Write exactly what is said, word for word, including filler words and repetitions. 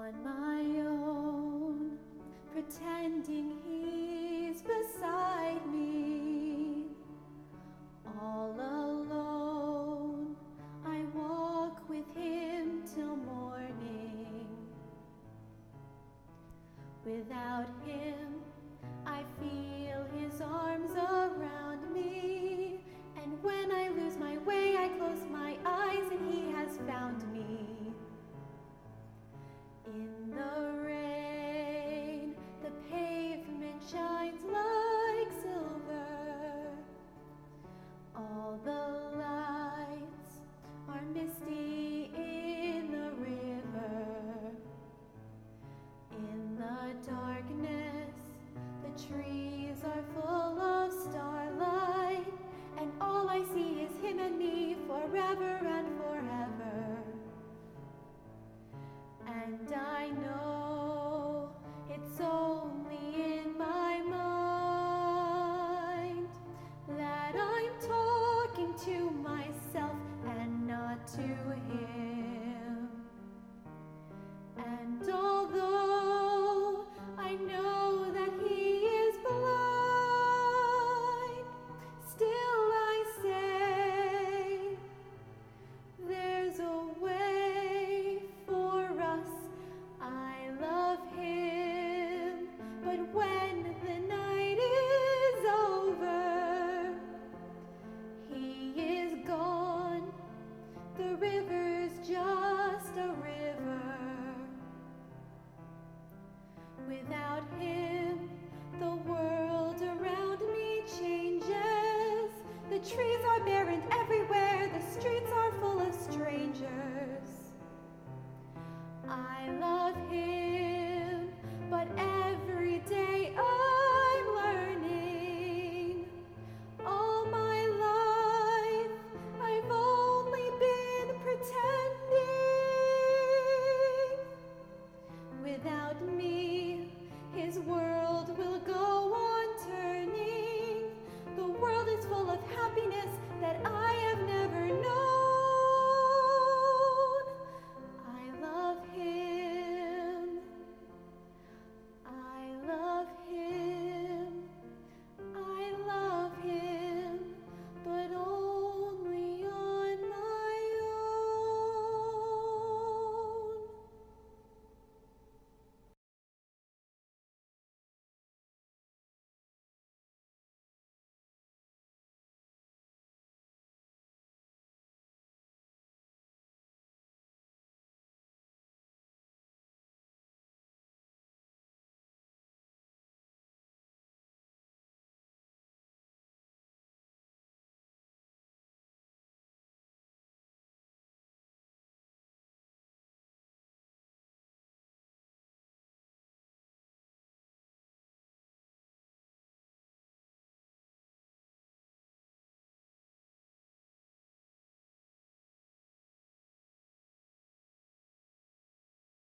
on my own, pretending he's beside me. All alone, I walk with him till morning. Without him, I feel his arms around me. And when I lose my way, I close my eyes and he has found me. In the rain, the pavement shines like silver. All the lights are misty in the river. In the darkness, the trees are full of starlight, and all I see is him and me forever and forever. And I know it's only in my mind that I'm talking to myself and not to him. And although I know that he is blind, still I say there's a way for us. I love him, but when the night is over, he is gone. The river's just a river. Without him, the world around me changes. The trees are bare and everywhere the streets are full of strangers. I love him.